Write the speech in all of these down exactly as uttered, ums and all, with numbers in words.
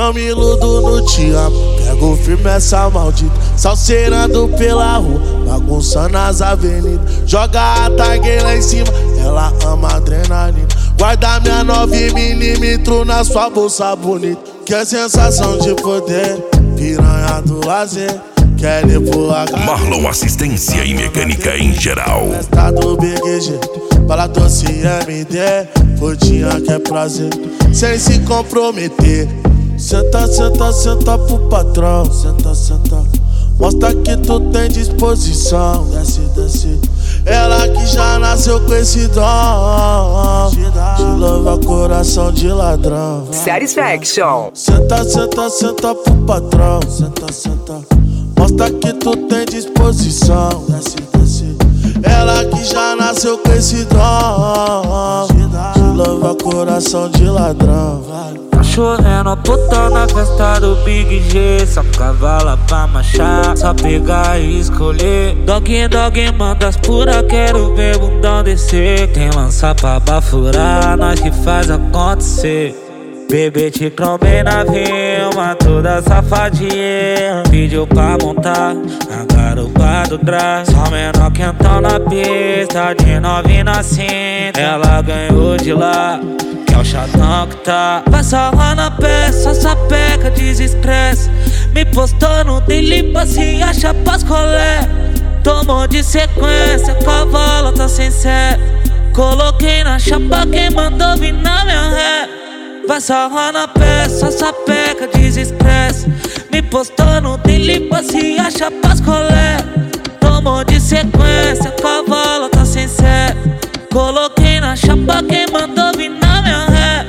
Não me iludo no te amo, pego firme essa maldita, salseirando pela rua, bagunçando as avenidas. Joga a tag lá em cima, ela ama adrenalina. Guarda minha nove milímetros na sua bolsa bonita. Que é sensação de poder, piranha do lazer. Quer ir pro H D, Marlon Assistência e Mecânica em geral. Festa do B G G, para doce M D, Fortinha que é prazer, sem se comprometer. Senta, senta, senta pro patrão. Senta, senta, mostra que tu tem disposição. Desce, desce, ela que já nasceu com esse dom de louva coração de ladrão. Satisfaction. Senta, senta, senta pro patrão. Senta, senta, mostra que tu tem disposição. Desce, desce, ela que já nasceu com esse dom de louva coração de ladrão. Tá chovendo puta na festa do Big G. Só cavala pra marchar, só pegar e escolher. Dog, dog, manda as pura, quero ver bundão descer. Tem lança pra bafurar, nós que faz acontecer. Bebê, te trombei na vilma, toda safadinha. Pediu pra montar a garupa do Drá. Só menor quentão na pista, de novinha na cinta. Ela ganhou de lá, que é o chatão que tá. Passa lá na peça, sapeca, desestresse. Me postou no daily, se acha pras colé. Tomou de sequência, cavalo tá sem sé. Coloquei na chapa, quem mandou vir na minha ré. Vai sarrar na peça, sapeca, desestresse. Me postou no daily, se acha pras colé. Tomou de sequência, cavalo tá sem sé. Coloquei na chapa, quem mandou vir na minha ré.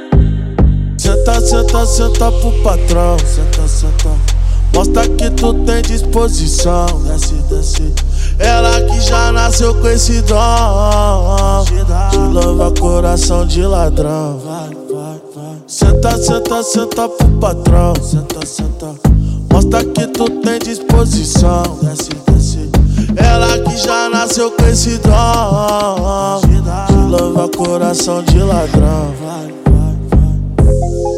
Senta, senta, senta pro patrão. Senta, senta, mostra que tu tem disposição. Desce, desce, ela que já nasceu com esse dom de louva coração de ladrão. Vai, vai, vai. Senta, senta, senta pro patrão. Senta, senta, mostra que tu tem disposição. Desce, desce, ela que já nasceu com esse dom de louva coração de ladrão. Vai, vai, vai.